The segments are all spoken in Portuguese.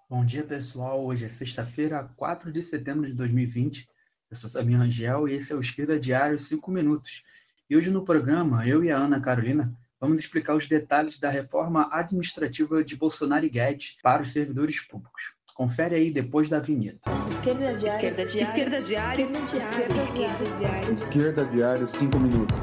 Bom dia, pessoal. Hoje é sexta-feira, 4 de setembro de 2020. Eu sou Sabino Rangel e esse é o Esquerda Diário 5 Minutos. E hoje no programa, eu e a Ana Carolina vamos explicar os detalhes da reforma administrativa de Bolsonaro e Guedes para os servidores públicos. Confere aí depois da vinheta. Esquerda Diário. Esquerda Diário. Esquerda Diário. Esquerda Diário 5 minutos.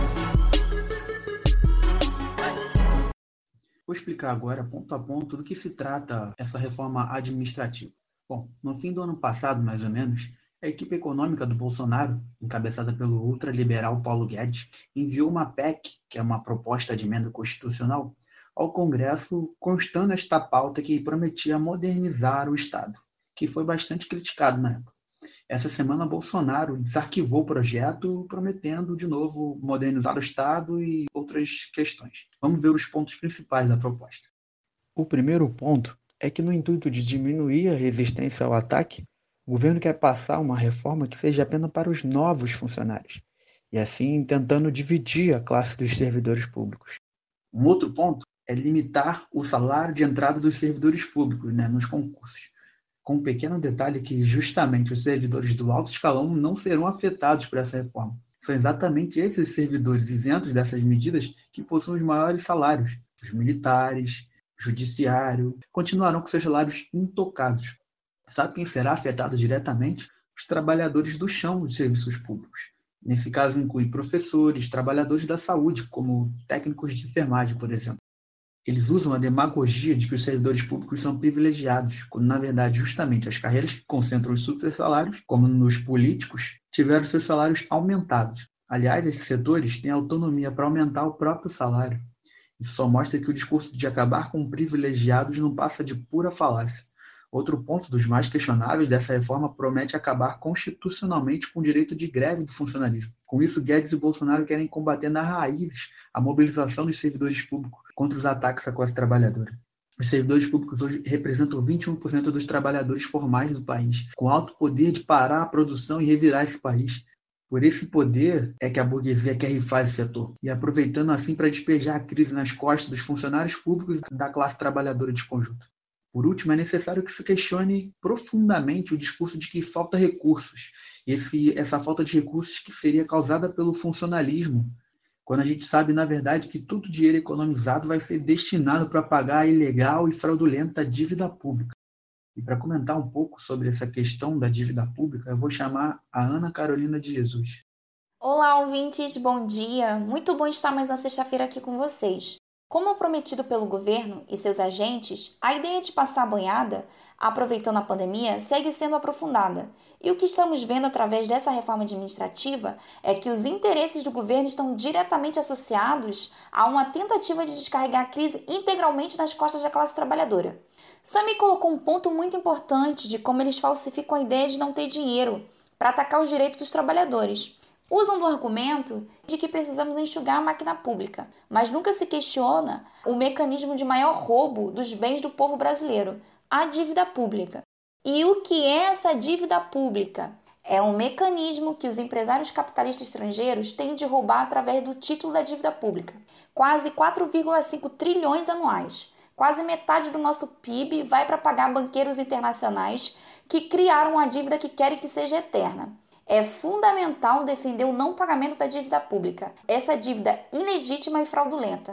Vou explicar agora, ponto a ponto, do que se trata essa reforma administrativa. Bom, no fim do ano passado, mais ou menos, a equipe econômica do Bolsonaro, encabeçada pelo ultraliberal Paulo Guedes, enviou uma PEC, que é uma proposta de emenda constitucional, ao Congresso, constando esta pauta que prometia modernizar o Estado, que foi bastante criticado na época. Essa semana, Bolsonaro desarquivou o projeto, prometendo, de novo, modernizar o Estado e outras questões. Vamos ver os pontos principais da proposta. O primeiro ponto é que, no intuito de diminuir a resistência ao ataque, o governo quer passar uma reforma que seja apenas para os novos funcionários, e assim tentando dividir a classe dos servidores públicos. Um outro ponto é limitar o salário de entrada dos servidores públicos, nos concursos, com um pequeno detalhe que justamente os servidores do alto escalão não serão afetados por essa reforma. São exatamente esses servidores isentos dessas medidas que possuem os maiores salários. Os militares, o judiciário, continuarão com seus salários intocados. Sabe quem será afetado diretamente? Os trabalhadores do chão dos serviços públicos. Nesse caso, inclui professores, trabalhadores da saúde, como técnicos de enfermagem, por exemplo. Eles usam a demagogia de que os servidores públicos são privilegiados, quando, na verdade, justamente as carreiras que concentram os supersalários, como nos políticos, tiveram seus salários aumentados. Aliás, esses setores têm autonomia para aumentar o próprio salário. Isso só mostra que o discurso de acabar com privilegiados não passa de pura falácia. Outro ponto dos mais questionáveis dessa reforma promete acabar constitucionalmente com o direito de greve do funcionalismo. Com isso, Guedes e Bolsonaro querem combater na raiz a mobilização dos servidores públicos contra os ataques à classe trabalhadora. Os servidores públicos hoje representam 21% dos trabalhadores formais do país, com alto poder de parar a produção e revirar esse país. Por esse poder é que a burguesia quer rifar esse setor, e aproveitando assim para despejar a crise nas costas dos funcionários públicos e da classe trabalhadora de conjunto. Por último, é necessário que se questione profundamente o discurso de que falta recursos. Essa falta de recursos que seria causada pelo funcionalismo, quando a gente sabe, na verdade, que todo o dinheiro economizado vai ser destinado para pagar a ilegal e fraudulenta dívida pública. E para comentar um pouco sobre essa questão da dívida pública, eu vou chamar a Ana Carolina de Jesus. Olá, ouvintes, bom dia. Muito bom estar mais uma sexta-feira aqui com vocês. Como prometido pelo governo e seus agentes, a ideia de passar a boiada, aproveitando a pandemia, segue sendo aprofundada. E o que estamos vendo através dessa reforma administrativa é que os interesses do governo estão diretamente associados a uma tentativa de descarregar a crise integralmente nas costas da classe trabalhadora. Sami colocou um ponto muito importante de como eles falsificam a ideia de não ter dinheiro para atacar os direitos dos trabalhadores. Usam do argumento de que precisamos enxugar a máquina pública, mas nunca se questiona o mecanismo de maior roubo dos bens do povo brasileiro, a dívida pública. E o que é essa dívida pública? É um mecanismo que os empresários capitalistas estrangeiros têm de roubar através do título da dívida pública. Quase 4,5 trilhões anuais. Quase metade do nosso PIB vai para pagar banqueiros internacionais que criaram a dívida que querem que seja eterna. É fundamental defender o não pagamento da dívida pública, essa dívida ilegítima e fraudulenta.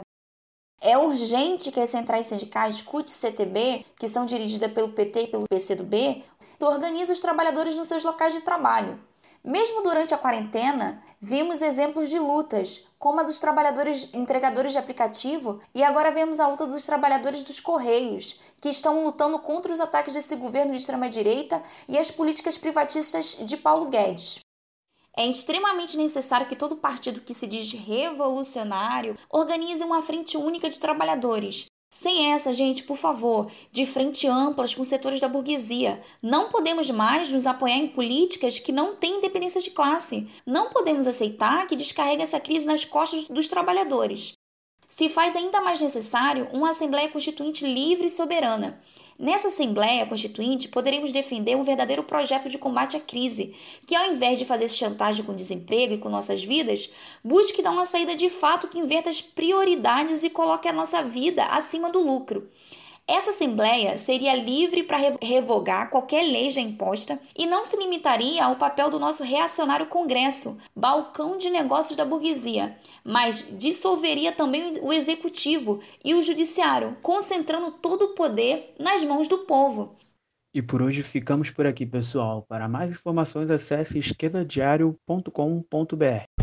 É urgente que as centrais sindicais CUT e CTB, que são dirigidas pelo PT e pelo PCdoB, organizem os trabalhadores nos seus locais de trabalho. Mesmo durante a quarentena, vimos exemplos de lutas, como a dos trabalhadores entregadores de aplicativo, e agora vemos a luta dos trabalhadores dos Correios, que estão lutando contra os ataques desse governo de extrema-direita e as políticas privatistas de Paulo Guedes. É extremamente necessário que todo partido que se diz revolucionário organize uma frente única de trabalhadores. Sem essa, gente, por favor, de frente amplas com setores da burguesia. Não podemos mais nos apoiar em políticas que não têm independência de classe. Não podemos aceitar que descarregue essa crise nas costas dos trabalhadores. Se faz ainda mais necessário uma Assembleia Constituinte livre e soberana. Nessa Assembleia Constituinte, poderemos defender um verdadeiro projeto de combate à crise, que ao invés de fazer chantagem com desemprego e com nossas vidas, busque dar uma saída de fato que inverta as prioridades e coloque a nossa vida acima do lucro. Essa Assembleia seria livre para revogar qualquer lei já imposta e não se limitaria ao papel do nosso reacionário Congresso, balcão de negócios da burguesia, mas dissolveria também o Executivo e o Judiciário, concentrando todo o poder nas mãos do povo. E por hoje ficamos por aqui, pessoal. Para mais informações, acesse esquerdadiario.com.br.